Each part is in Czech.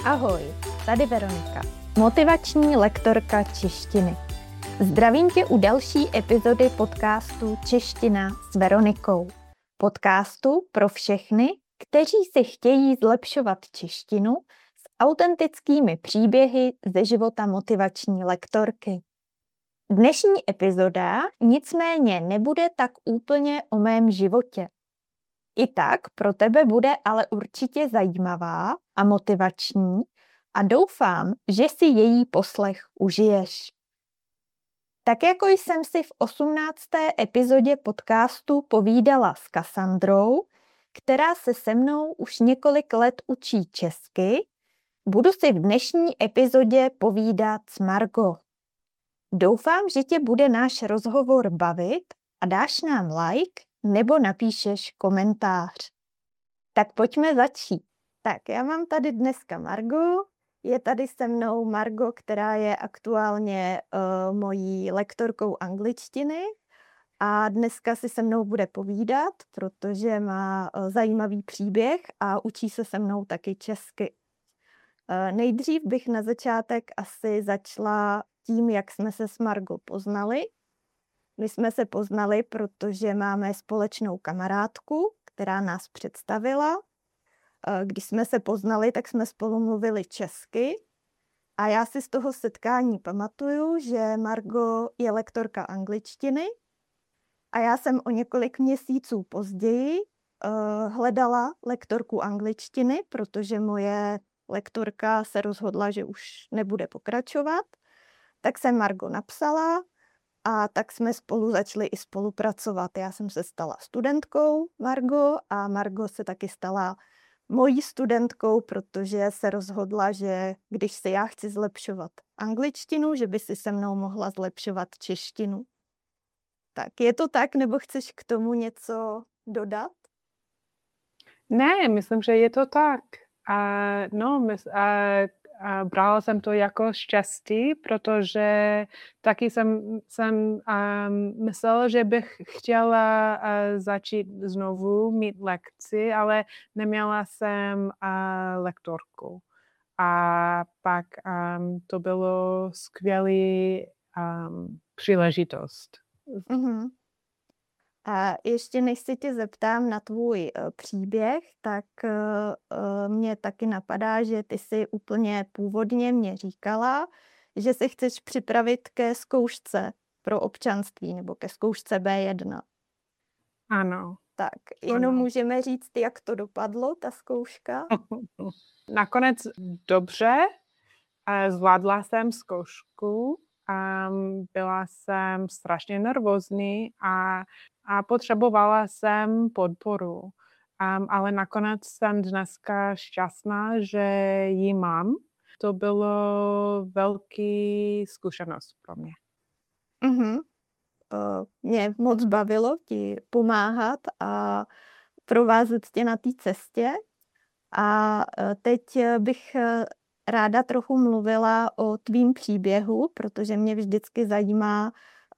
Ahoj, tady Veronika, motivační lektorka češtiny. Zdravím tě u další epizody podcastu Čeština s Veronikou. Podcastu pro všechny, kteří si chtějí zlepšovat češtinu s autentickými příběhy ze života motivační lektorky. Dnešní epizoda nicméně nebude tak úplně o mém životě. I tak pro tebe bude ale určitě zajímavá a motivační a doufám, že si její poslech užiješ. Tak jako jsem si v 18. epizodě podcastu povídala s Kassandrou, která se se mnou už několik let učí česky, budu si v dnešní epizodě povídat s Margo. Doufám, že tě bude náš rozhovor bavit a dáš nám like nebo napíšeš komentář. Tak pojďme začít. Tak já mám tady dneska Margo. Je tady se mnou Margo, která je aktuálně mojí lektorkou angličtiny a dneska si se mnou bude povídat, protože má zajímavý příběh a učí se se mnou taky česky. Nejdřív bych na začátek asi začala tím, jak jsme se s Margo poznali. My jsme se poznali, protože máme společnou kamarádku, která nás představila. Když jsme se poznali, tak jsme spolu mluvili česky. A já si z toho setkání pamatuju, že Margo je lektorka angličtiny a já jsem o několik měsíců později hledala lektorku angličtiny, protože moje lektorka se rozhodla, že už nebude pokračovat. Tak jsem Margo napsala a tak jsme spolu začali i spolupracovat. Já jsem se stala studentkou Margo a Margo se taky stala mojí studentkou, protože se rozhodla, že když se já chci zlepšovat angličtinu, že by si se mnou mohla zlepšovat češtinu. Tak je to tak, nebo chceš k tomu něco dodat? Ne, myslím, že je to tak. Brala jsem to jako štěstí, protože taky jsem myslela, že bych chtěla začít znovu mít lekci, ale neměla jsem lektorku. A pak to bylo skvělý příležitost. Mm-hmm. A ještě než se tě zeptám na tvůj příběh, tak mě taky napadá, že ty jsi úplně původně mě říkala, že se chceš připravit ke zkoušce pro občanství nebo ke zkoušce B1. Ano. Tak, jenom můžeme říct, jak to dopadlo, ta zkouška? Nakonec dobře, zvládla jsem zkoušku. Byla jsem strašně nervózní a potřebovala jsem podporu. Ale nakonec jsem dneska šťastná, že ji mám. To bylo velký zkušenost pro mě. Mm-hmm. Mě moc bavilo ti pomáhat a provázet tě na té cestě. A teď bych ráda trochu mluvila o tvým příběhu, protože mě vždycky zajímá,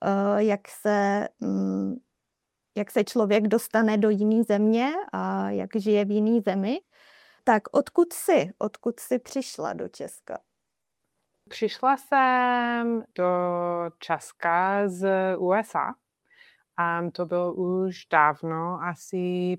jak se člověk dostane do jiné země a jak žije v jiné zemi. Tak odkud jsi přišla do Česka? Přišla jsem do Česka z USA. To bylo už dávno, asi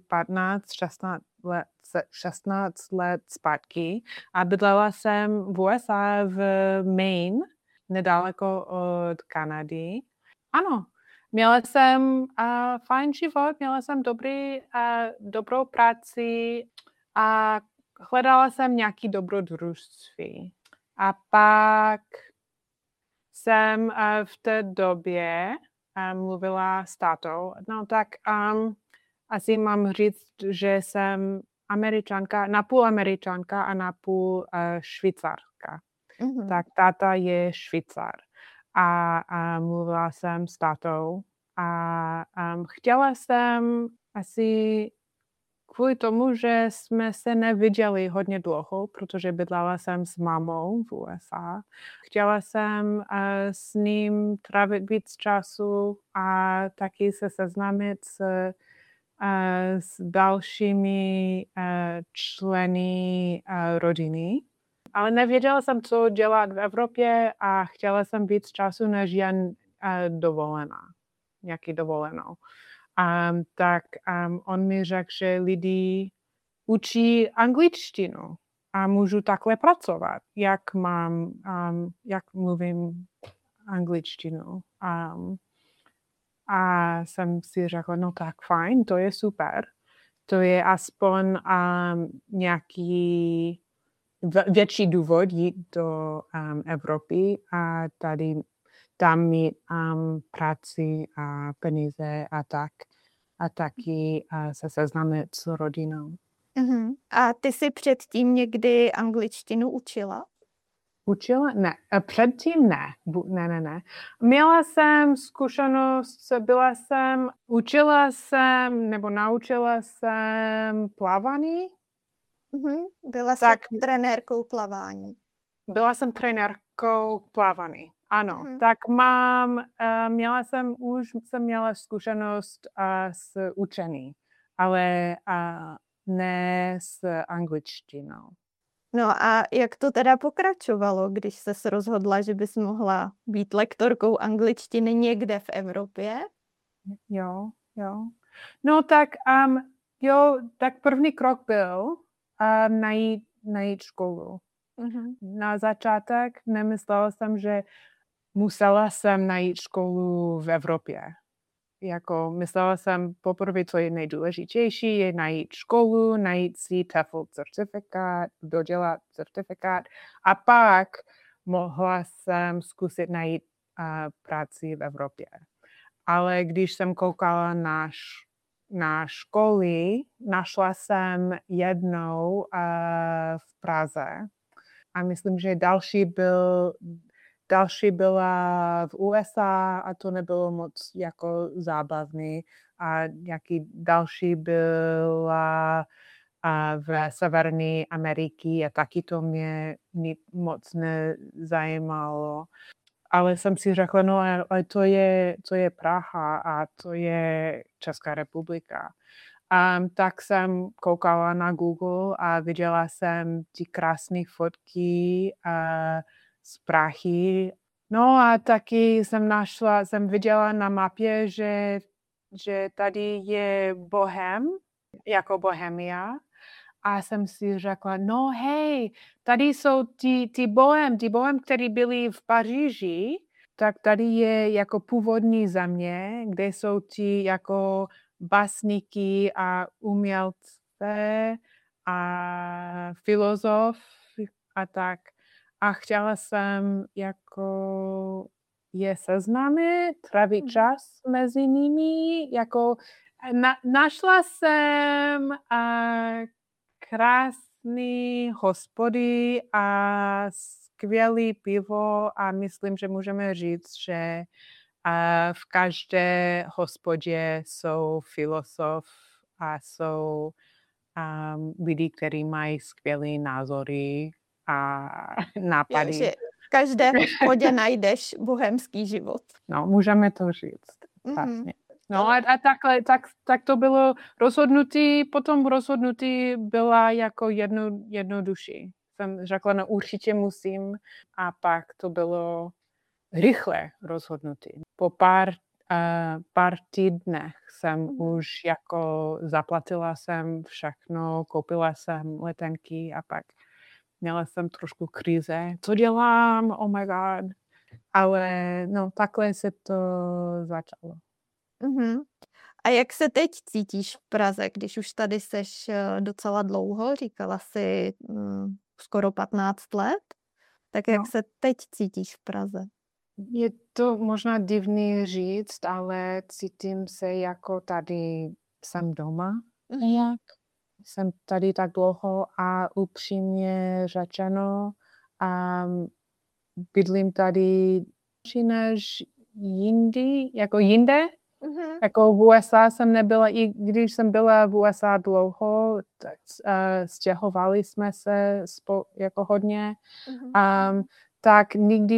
16 let zpátky. A bydlela jsem v USA v Maine, nedaleko od Kanady. Ano, měla jsem fajn život, měla jsem dobrou práci a hledala jsem nějaké dobrodružství. A pak jsem v té době mluvila s tátou. No tak asi mám říct, že jsem Američanka, napůl Američanka a napůl Švýcarka. Mm-hmm. Tak táta je Švýcar. A mluvila jsem s tátou a chtěla jsem asi kvůli tomu, že jsme se neviděli hodně dlouho, protože bydlela jsem s mámou v USA. Chtěla jsem s ním trávit víc času a taky se seznámit s dalšími členy rodiny. Ale nevěděla jsem, co dělat v Evropě a chtěla jsem víc času než jen dovolená, nějaký dovolenou. Tak on mi řekl, že lidi učí angličtinu a můžu takhle pracovat, jak mluvím angličtinu. A jsem si řekla, no tak fajn, to je super. To je aspoň nějaký větší důvod jít do Evropy a tam mít práci a peníze a tak. A taky se seznámit s rodinou. Uh-huh. A ty jsi předtím někdy angličtinu učila? Učila? Ne. Předtím ne. Ne. Měla jsem zkušenost, učila jsem nebo naučila jsem plavání. Uh-huh. Byla jsi trenérkou plavání. Byla jsem trenérkou plavání. Ano, tak jsem měla zkušenost s učení, ale ne s angličtinou. No a jak to teda pokračovalo, když ses rozhodla, že bys mohla být lektorkou angličtiny někde v Evropě? Jo. No tak tak první krok byl najít školu. Uh-huh. Na začátek nemyslela jsem, že musela jsem najít školu v Evropě. Myslela jsem poprvé, co je nejdůležitější, je najít školu, najít si TEFL certifikát, dodělat certifikát a pak mohla jsem zkusit najít práci v Evropě. Ale když jsem koukala na školy, našla jsem jednou v Praze a myslím, že další byla v USA a to nebylo moc jako zábavný a nějaký další byla v Severní Ameriky a taky to mě moc nezajímalo. Ale jsem si řekla, no ale to je Praha a to je Česká republika. Tak jsem koukala na Google a viděla jsem ty krásné fotky z Prahy. No a taky jsem viděla na mapě, že tady je Bohem, jako Bohemia. A jsem si řekla, no hej, tady jsou ty bohem, který byli v Paříži, tak tady je jako původní země, kde jsou ti jako básníky a umělce a filozof a tak. A chtěla jsem jako je seznámit, trávit čas mezi nimi, jako našla jsem krásný hospody a skvělý pivo a myslím, že můžeme říct, že v každé hospodě jsou filozof a jsou lidi, kteří mají skvělé názory a nápady. Jo, že v každé hospodě najdeš bohemský život. No, můžeme to říct. Vlastně. No a takhle, tak to bylo rozhodnutí, potom rozhodnutí byla jako jednodušší. Jsem řekla, no určitě musím a pak to bylo rychle rozhodnutí. Po pár týdnech jsem už jako zaplatila jsem všechno, koupila jsem letenky a pak měla jsem trošku krize. Co dělám? Oh my god. Ale no, takhle se to začalo. Uh-huh. A jak se teď cítíš v Praze, když už tady seš docela dlouho, říkala jsi skoro 15 let, tak jak se teď cítíš v Praze? Je to možná divný říct, ale cítím se jako tady jsem doma nějak. Jsem tady tak dlouho a upřímně řečeno bydlím tady než jinde. Uh-huh. Jako v USA jsem nebyla, i když jsem byla v USA dlouho, tak stěhovali jsme se jako hodně. Uh-huh. Tak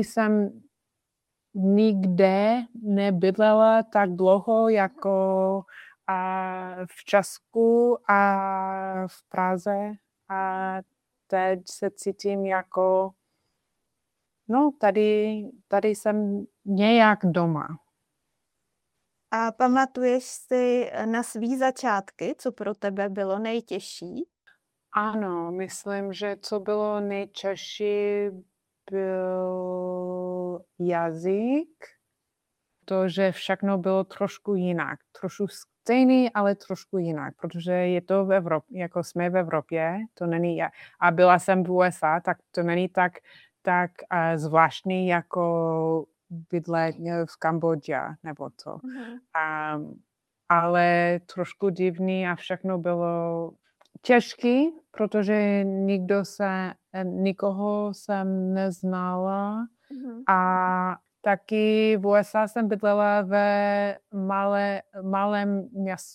nikde nebydlela tak dlouho jako v Česku a v Praze. teď se cítím jako, no tady jsem nějak doma. A pamatuješ si na svý začátky, co pro tebe bylo nejtěžší? Ano, myslím, že co bylo nejtěžší, byl jazyk. To, že všechno bylo trošku jinak. Trošku stejný, ale trošku jinak, protože je to v Evropě, jako jsme v Evropě, to není, a byla jsem v USA, tak to není tak zvláštní jako bydlet v Kambodži nebo to. Ale trošku divný a všechno bylo těžký, protože nikoho jsem neznala a taky v USA jsem bydlela ve malém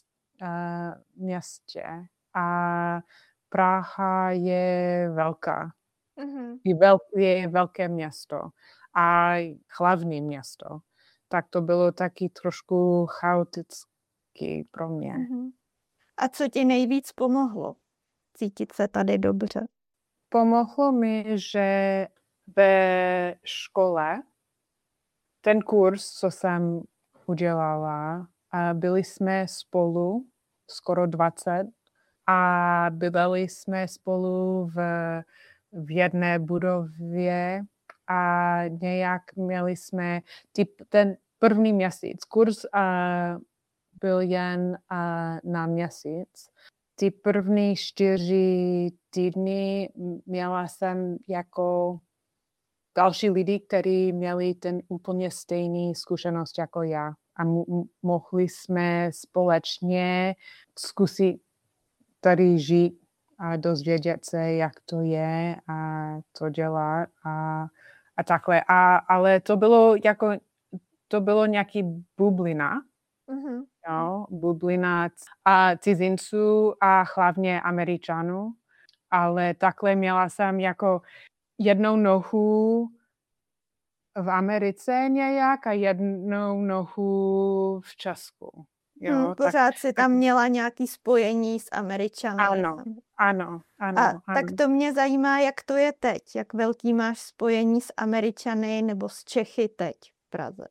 městě a Praha je velká. Je velké město a hlavní město. Tak to bylo taky trošku chaotické pro mě. A co ti nejvíc pomohlo cítit se tady dobře? Pomohlo mi, že ve škole ten kurz, co jsem udělala, byli jsme spolu skoro 20 a bydleli jsme spolu v jedné budově a nějak měli jsme ten první měsíc. Kurz byl jen na měsíc. Ty první 4 týdny měla jsem jako další lidi, kteří měli ten úplně stejný zkušenost jako já. A mohli jsme společně zkusit tady žít a dozvědět se, jak to je a co dělat a takhle. Ale to bylo nějaký bublina. Jo, bublina cizinců a hlavně Američanů. Ale takhle měla jsem jako jednou nohu v Americe nějak a jednou nohu v Česku. Jo, pořád si tam měla nějaké spojení s Američany. Ano. Tak to mě zajímá, jak to je teď. Jak velký máš spojení s Američany nebo s Čechy teď v Praze?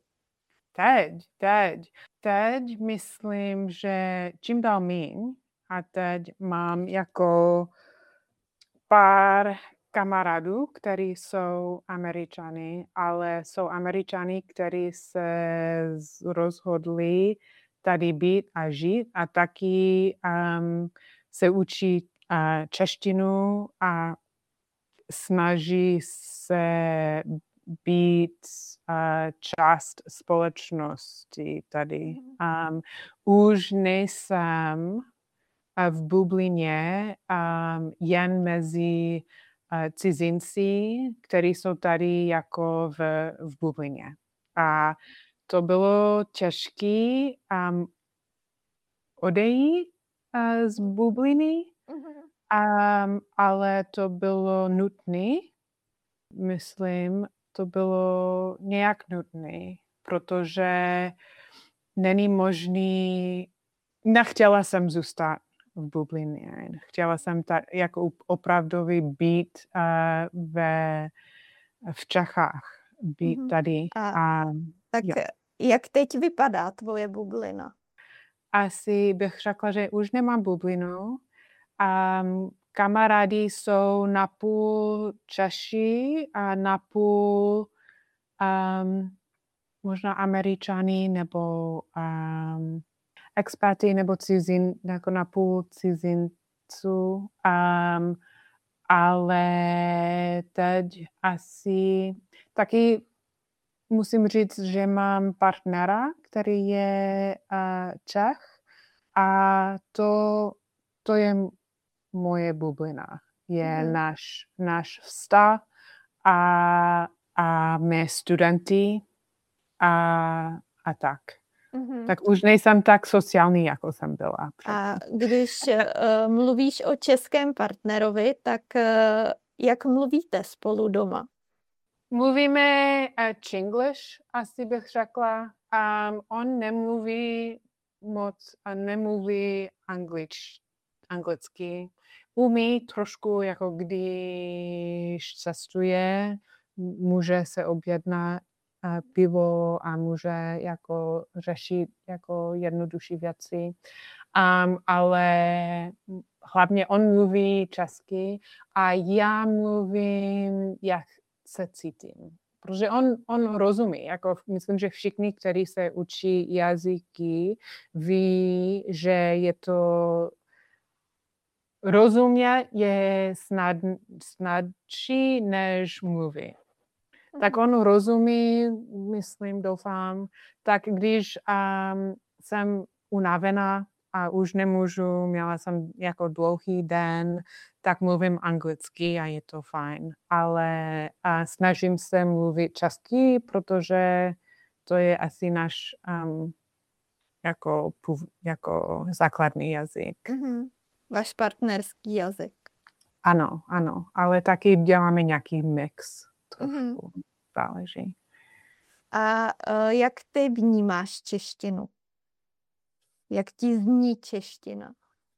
Teď myslím, že čím dál míň a teď mám jako pár kamarádů, kteří jsou Američany, ale jsou Američani, kteří se rozhodli tady být a žít a taky se učí češtinu a snaží se být část společnosti tady. Už nejsem v bublině jen mezi cizinci, kteří jsou tady jako v bublině. A to bylo těžké odejít z bubliny, ale to bylo nutné. Myslím, to bylo nějak nutné, protože není možný, nechtěla jsem zůstat v bublině. Chtěla jsem jako opravdový být v Čechách, být tady. Tak jak teď vypadá tvoje bublina? Asi bych řekla, že už nemám bublinu. Kamarádi jsou napůl Češi a napůl možná Američani nebo expaty nebo jako napůl cizinců. Ale teď asi taky musím říct, že mám partnera, který je Čech a to je moje bublina. Je náš vztah a mé studenty a tak. Tak už nejsem tak sociální, jako jsem byla. A když mluvíš o českém partnerovi, tak jak mluvíte spolu doma? Mluvíme Chinglish, asi bych řekla. On nemluví moc, nemluví anglicky. umí trošku, jako když cestuje, může se objednat pivo a může jako řešit jako jednodušší věci. Ale hlavně on mluví česky a já mluvím, jak se cítím. Protože on rozumí. Jako myslím, že všichni, kteří se učí jazyky, ví, že je to rozumět je snadší, než mluvit. Tak on rozumí, myslím, doufám. Tak když jsem unavená a už nemůžu, měla jsem jako dlouhý den, tak mluvím anglicky a je to fajn. Ale snažím se mluvit česky, protože to je asi náš jako základní jazyk. Mm-hmm. Váš partnerský jazyk. Ano, ale taky děláme nějaký mix. Trošku záleží. A jak ty vnímáš češtinu? Jak ti zní čeština?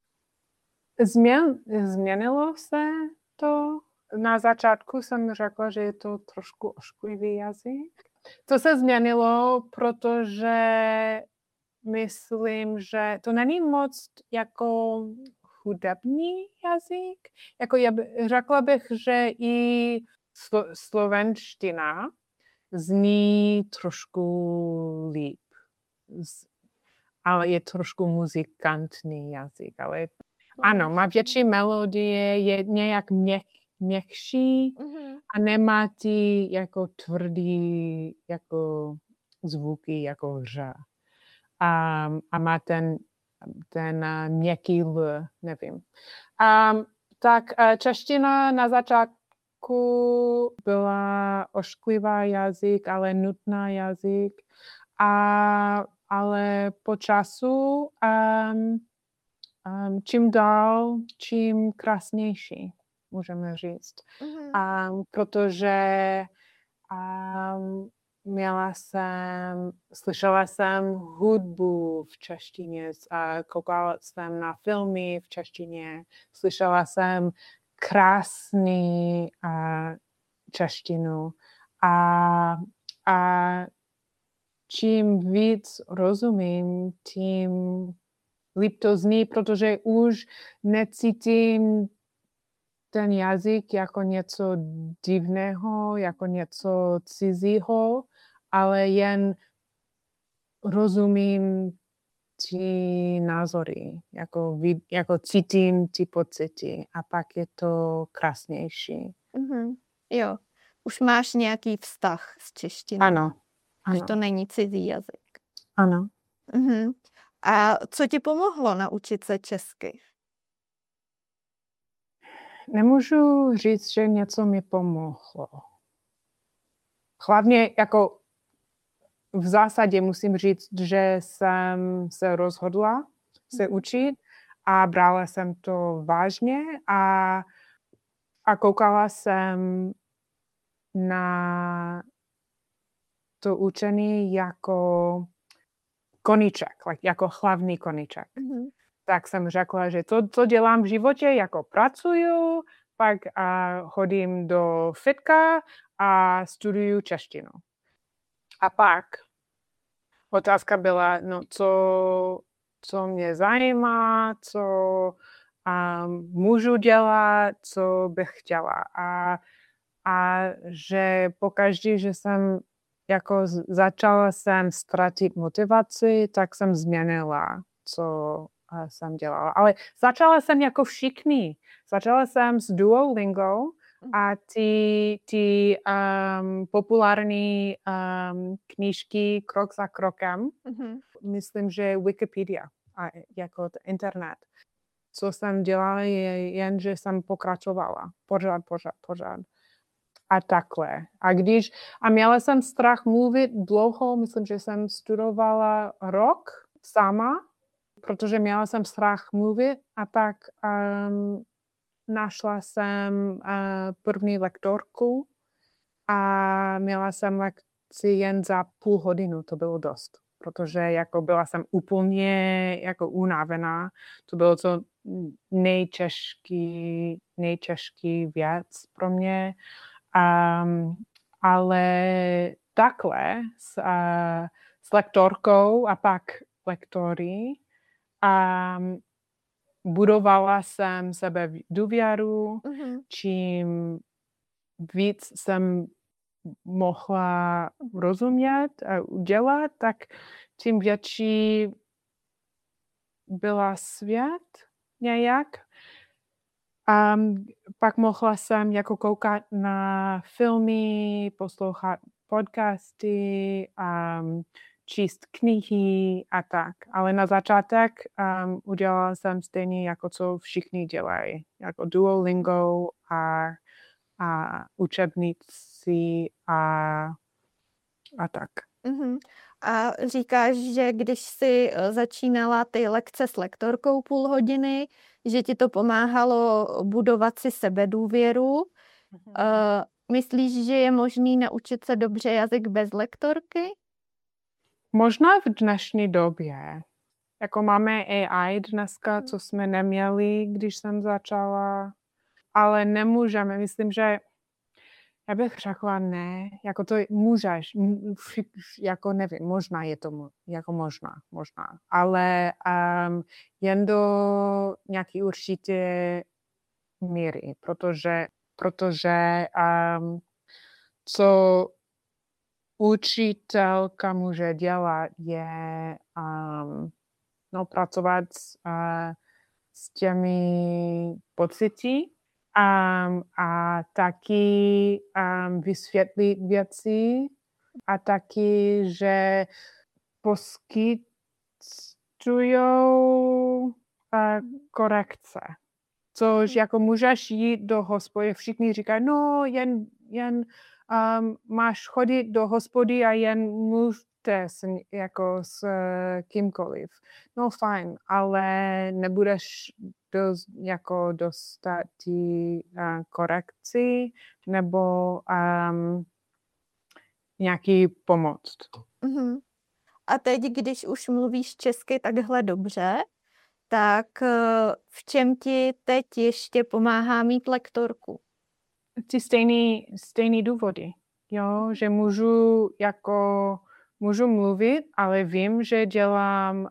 Změnilo se to. Na začátku jsem řekla, že je to trošku ošklivý jazyk. To se změnilo, protože myslím, že to není moc jako hudební jazyk. Jako řekla bych, že i slovenština zní trošku líp. Ale je trošku muzikantní jazyk. Ale ano, má větší melodie, je nějak měkší a nemá ty jako tvrdý jako zvuky jako hře. A má ten měkký l, nevím. Tak čeština na začátku byla ošklivá jazyk, ale nutná jazyk. Ale po času čím dál, čím krásnější, můžeme říct. Protože slyšela jsem hudbu v češtině, koukala jsem na filmy v češtině, slyšela jsem krásný češtinu a čím víc rozumím, tím líp to zní, protože už necítím ten jazyk jako něco divného, jako něco cizího, ale jen rozumím ty názory, jako cítím ty pocity a pak je to krásnější. Jo, už máš nějaký vztah s češtinou. Ano. Už to není cizí jazyk. Ano. A co ti pomohlo naučit se česky? Nemůžu říct, že něco mi pomohlo. Hlavně jako v zásadě musím říct, že jsem se rozhodla se učit a brala jsem to vážně a koukala jsem na to učení jako koníček, jako hlavní koníček. Tak jsem řekla, že to dělám v životě, jako pracuju, pak chodím do fitka a studuju češtinu. A pak otázka byla, co mě zajímá, co můžu dělat, co bych chtěla. A že pokaždé, že jsem jako začala jsem ztratit motivaci, tak jsem změnila, co jsem dělala. Ale začala jsem jako všichni. Začala jsem s Duolingo a ty populární knížky krok za krokem. Myslím, že Wikipedia, jako internet. Co jsem dělala, je jen, že jsem pokračovala. Pořád. A takhle. A měla jsem strach mluvit dlouho, myslím, že jsem studovala rok sama, protože měla jsem strach mluvit a pak našla jsem první lektorku a měla jsem lekci jen za půl hodinu, to bylo dost. protože jako byla jsem úplně jako unavená. To bylo to nejtěžký věc pro mě. Ale takhle s lektorkou a pak lektory budovala jsem sebe důvěru, čím víc jsem mohla rozumět a udělat, tak tím větší byla svět nějak. Pak mohla jsem jako koukat na filmy, poslouchat podcasty, číst knihy a tak. Ale na začátek udělala jsem stejně jako co všichni dělají. Jako Duolingo a učebnici a tak. A říkáš, že když jsi začínala ty lekce s lektorkou půl hodiny, že ti to pomáhalo budovat si sebedůvěru. Myslíš, že je možný naučit se dobře jazyk bez lektorky? Možná v dnešní době. Jako máme AI dneska, co jsme neměli, když jsem začala, ale nemůžeme. Myslím, že já bych řekla ne, jako to můžeš, jako nevím, možná je to, jako možná, ale jen do nějaký určitě míry, protože co učitelka může dělat je pracovat s těmi pocity, a taky vysvětlit věci a taky, že poskytujou korekce. Což jako můžeš jít do hospody, všichni říkají, no jen máš chodit do hospody a jen mluvte jako s kýmkoliv. No fajn, ale nebudeš dostat korekci nebo nějaký pomoc. A teď, když už mluvíš česky takhle dobře, tak v čem ti teď ještě pomáhá mít lektorku? Ty stejný důvody, jo, že můžu mluvit, ale vím, že dělám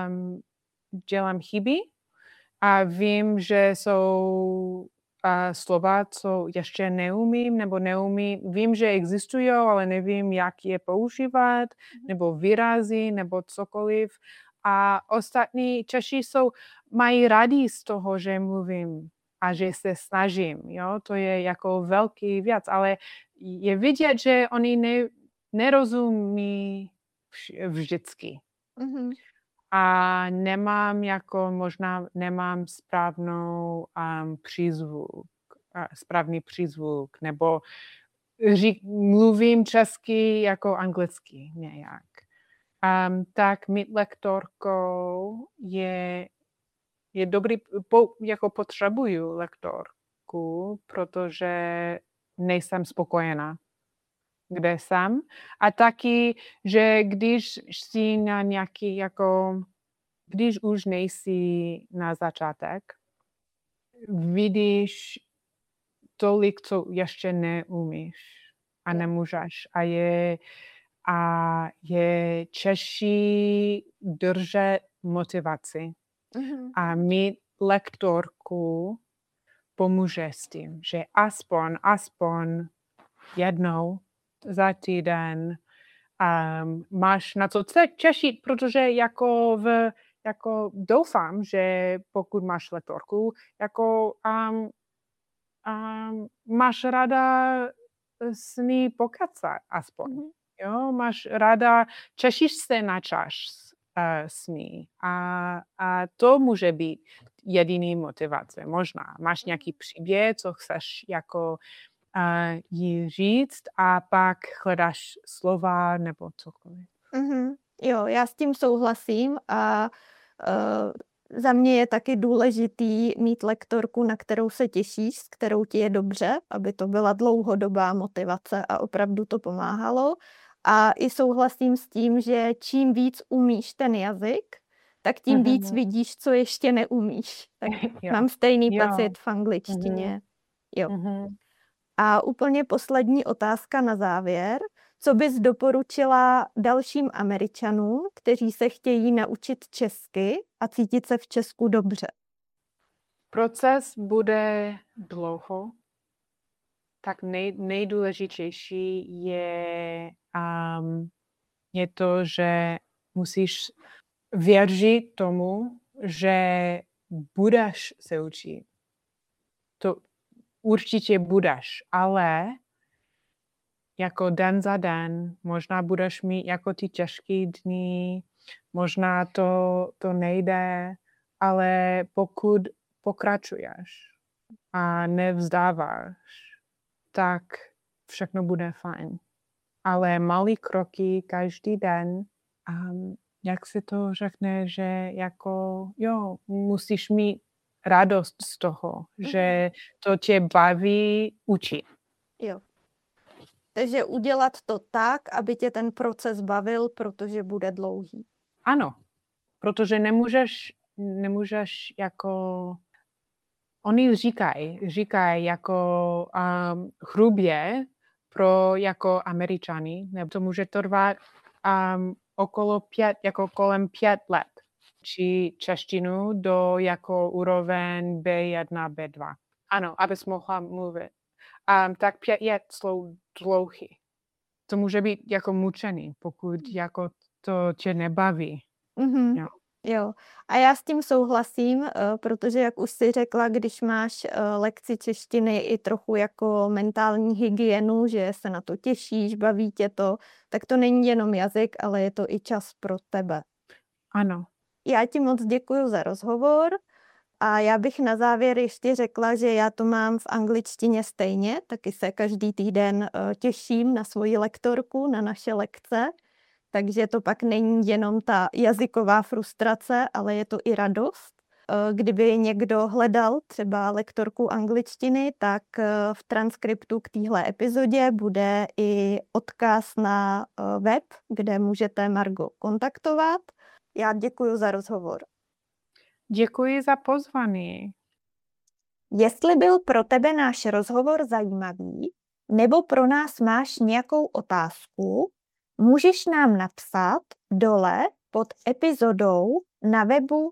chyby a vím, že jsou slova, co ještě neumím, vím, že existují, ale nevím, jak je používat, nebo výrazy, nebo cokoliv. A ostatní Češi mají rádi z toho, že mluvím a že se snažím, jo, to je jako velký věc, ale je vidět, že oni nerozumí vždycky. A možná nemám správný přízvuk, nebo mluvím česky jako anglicky nějak. Tak mít lektorkou je dobrý, jako potřebuju lektorku, protože nejsem spokojená, kde jsem. A taky, že když jsi na nějaký, když už nejsi na začátek, vidíš tolik, co ještě neumíš a nemůžeš. A je těžší držet motivaci. A mít lektorku pomůže s tím, že aspoň jednou za týden máš na co těšit, protože jako doufám, že pokud máš lektorku, máš ráda s ní pokecat aspoň. Jo, máš ráda, těšíš se na čas s ní. A to může být jediný motivace. Možná máš nějaký příběh, co chceš jí říct a pak hledáš slova nebo cokoliv. Jo, já s tím souhlasím a za mě je taky důležitý mít lektorku, na kterou se těšíš, s kterou ti je dobře, aby to byla dlouhodobá motivace a opravdu to pomáhalo. A i souhlasím s tím, že čím víc umíš ten jazyk, tak tím víc vidíš, co ještě neumíš. Tak mám stejný pocit v angličtině. Jo. A úplně poslední otázka na závěr. Co bys doporučila dalším Američanům, kteří se chtějí naučit česky a cítit se v Česku dobře? Proces bude dlouho. Tak nejdůležitější je to, že musíš věřit tomu, že budeš se učit. To určitě budeš, ale jako den za den, možná budeš mít jako ty těžké dny, možná to nejde, ale pokud pokračuješ a nevzdáváš, tak všechno bude fajn. Ale malý kroky každý den, jak se to řekne, že jako musíš mít radost z toho, že to tě baví učit. Jo. Takže udělat to tak, aby tě ten proces bavil, protože bude dlouhý. Ano, protože nemůžeš jako... Oni říkají jako hrubě pro jako Američany, nebo to může trvat kolem 5 let. Či češtinu do jako úroveň B1, B2. Ano, abys mohla mluvit. Tak 5 let jsou dlouhý. To může být jako mučený, pokud jako to tě nebaví. Jo, a já s tím souhlasím, protože jak už jsi řekla, když máš lekci češtiny i trochu jako mentální hygienu, že se na to těšíš, baví tě to, tak to není jenom jazyk, ale je to i čas pro tebe. Ano. Já ti moc děkuju za rozhovor a já bych na závěr ještě řekla, že já to mám v angličtině stejně, taky se každý týden těším na svoji lektorku, na naše lekce. Takže to pak není jenom ta jazyková frustrace, ale je to i radost. Kdyby někdo hledal třeba lektorku angličtiny, tak v transkriptu k téhle epizodě bude i odkaz na web, kde můžete Margo kontaktovat. Já děkuji za rozhovor. Děkuji za pozvání. Jestli byl pro tebe náš rozhovor zajímavý, nebo pro nás máš nějakou otázku, můžeš nám napsat dole pod epizodou na webu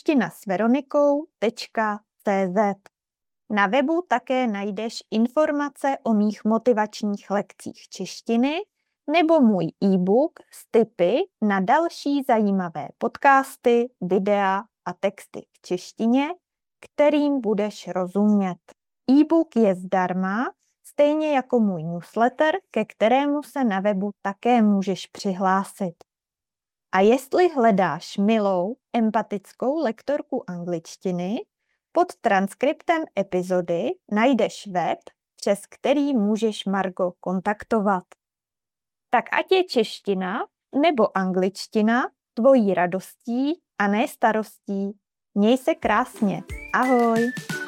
češtinasveronikou.cz. Na webu také najdeš informace o mých motivačních lekcích češtiny nebo můj e-book s tipy na další zajímavé podcasty, videa a texty v češtině, kterým budeš rozumět. E-book je zdarma, stejně jako můj newsletter, ke kterému se na webu také můžeš přihlásit. A jestli hledáš milou, empatickou lektorku angličtiny, pod transkriptem epizody najdeš web, přes který můžeš Margo kontaktovat. Tak ať je čeština nebo angličtina tvojí radostí a ne starostí. Měj se krásně. Ahoj!